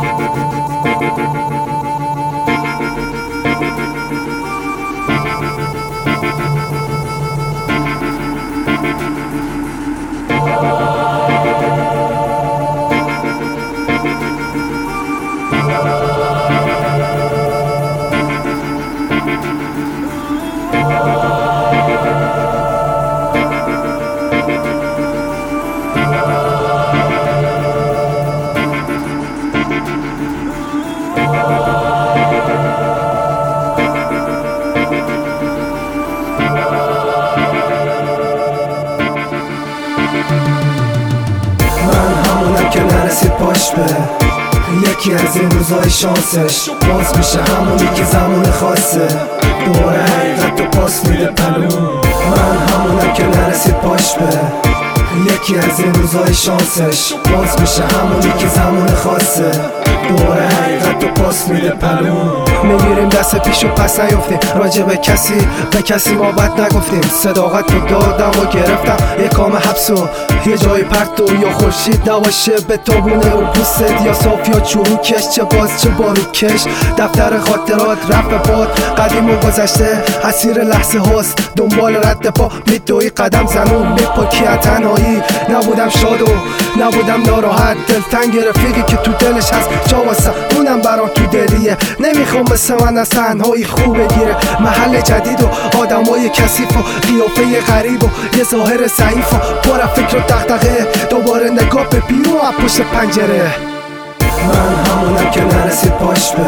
که نرسید پاش به یکی از این روزای شانسش باز میشه همونی که زمان خاصه دوباره حقیقت تو پاس میده پلو. من همونم که نرسید پاش به یکی از این روزای شانسش باز میشه همونی که زمان خاصه دوباره حقیقت تو پاس میده پلو. میگیریم دست پیش و پس نیفتیم راجع به کسی ما بد نگفتیم. صداقت رو دادم و گرفتم یه کام حبس و یه جای پرتو یا خورشید نباشه به تابونه رو پوست یا صاف یا چروکش چه باز چه باروکش. دفتر خاطرات رفت باد قدیم و گذشته اسیر لحظه هاست دنبال رد پا میدوی قدم زنون میپاکی تنهایی. نبودم شاد و نبودم ناراحت دلتنگ رفیقی که تو دلش هست جا واسه اونم برام تو دلیه. نمیخوام مثل من از تنهایی خوب بگیره محل جدید و آدمای کثیف و قیافه غریب و یه ظاهر ضعیف و پر فکر و دغدغه دوباره نگاه به بیرون از پشت پنجره. من همونم که نرسید پاش به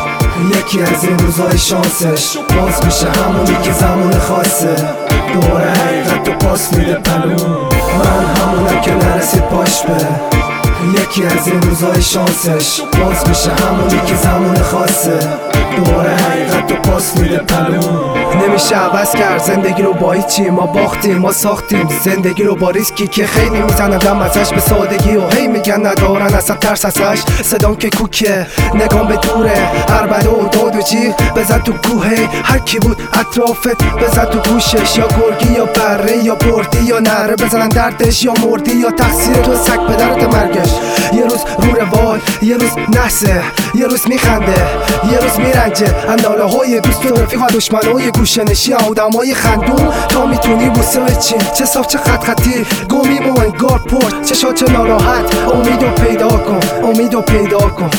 یکی از این روزای شانسش باز میشه همونی که زمان خاصه دوباره حقیقت تو پاس میده پلو. من همونم که نرسید پاش به یکی از این روزای شانسش باز میشه همونی که زمان خاصه دوباره حقیقت تو پاس میده پلو. نمیشه عوض کرد زندگی رو با هیچی ما باختیم ما ساختیم زندگی رو با ریسکی که خیلی میزنن دم ازش به سادگی و هی میگن ندارن اصلا ترس ازش. صدام که کوکه نگام به دوره عربده و داد و جیغ بزن تو گوهه هر کی بود اطرافت بزن تو گوشش یا گرگی یا بره یا بردی یا نره بزنن دردش یا مردی یا تقصیر تو سگ پدرت مرگش. یه روز رو روال یه روز نحسه یه روز میخنده یه روز میرنجه انداله های دوست و رفیق و دشمنای گوشنشی آدمای خندون تا میتونی بوسه چین چه صاف چه خط خطی گمی با انگار پرد چه شاد چه ناراحت امیدو پیدا کن امیدو پیدا کن.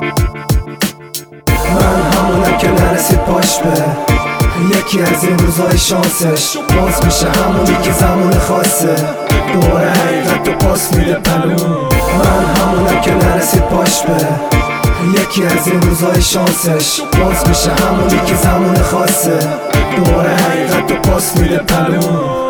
من همونم که نرسید پاش به یکی از این روزای شانسش باز میشه همونی که زمان خاصه دوباره حقیقت تو پاس میده پلو. من همونم که نرسید پاش به یکی از این روزای شانسش باز میشه همونی که زمان خاصه دوباره حقیقت تو پاس میده پلو.